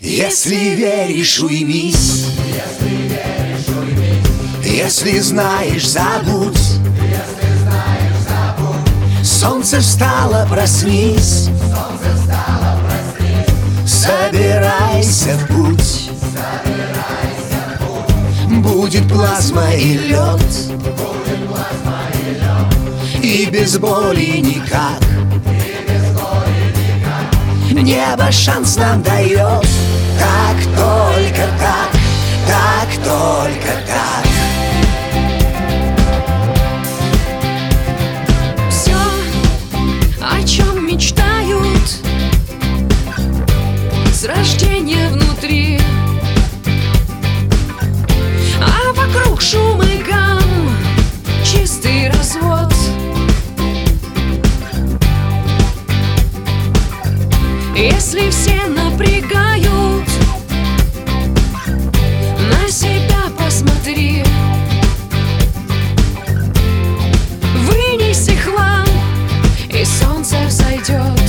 Если веришь, уймись. Если знаешь, забудь. Солнце встало, проснись. Собирайся в путь. Будет плазма и лед. И без боли никак. Небо шанс нам дает. Так, только так, так, только так. Все, о чем мечтают с рождения внутри, а вокруг шум и гам, чистый развод. Если все напрягают, на себя посмотри. Вынеси хлам, и солнце взойдет.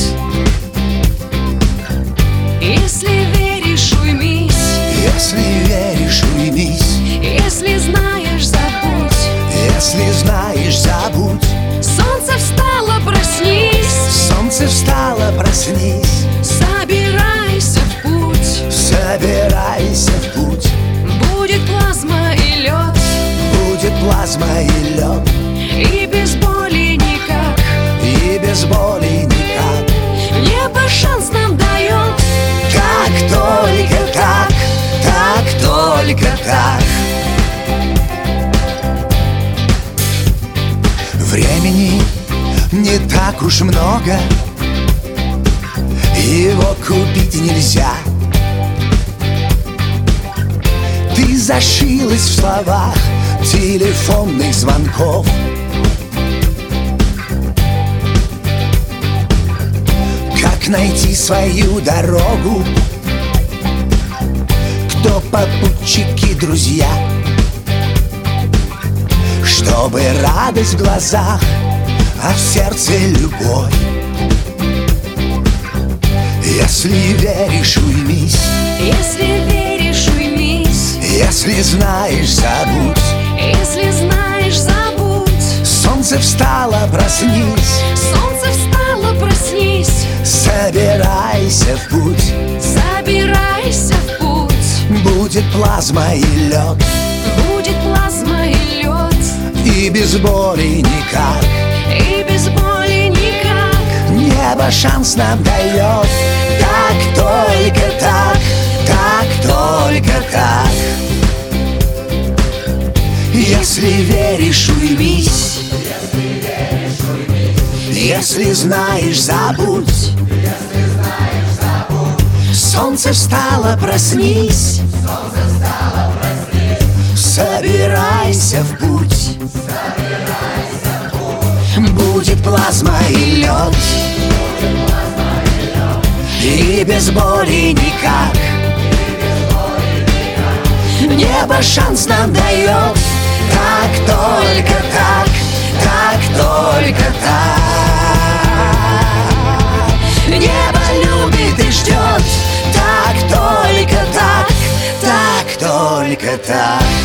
Если веришь, уймись. Если веришь, уймись. Если знаешь, забудь. Если знаешь, забудь. Солнце встало, проснись. Солнце встало, проснись. Собирайся в путь. Собирайся в путь. Будет плазма и лед. Будет плазма и лед. И без боли никак. И без боли никак. Небо шанс нам дает. Так, только так, так, только так. Времени не так уж много, его купить нельзя. Ты зашилась в словах телефонных звонков. Как найти свою дорогу? Кто попутчики, друзья? Чтобы радость в глазах, а в сердце любовь. Если веришь, уймись. Если веришь, уймись. Если знаешь, забудь. Если знаешь, забудь. Солнце встало, проснись. Солнце встало, проснись. Собирайся в путь. Собирайся в путь. Будет плазма и лед. Будет плазма и лед. И без боли никак. И без боли никак. Небо шанс нам дает. Так, только так, так, только так. Если веришь, уймись. Если знаешь, забудь. Солнце встало, проснись. Собирайся в путь. Будет плазма и лед. И без боли никак. Небо шанс нам дает. Так, только так, так, только так. Небо любит и ждет. Так, только так, так, только так.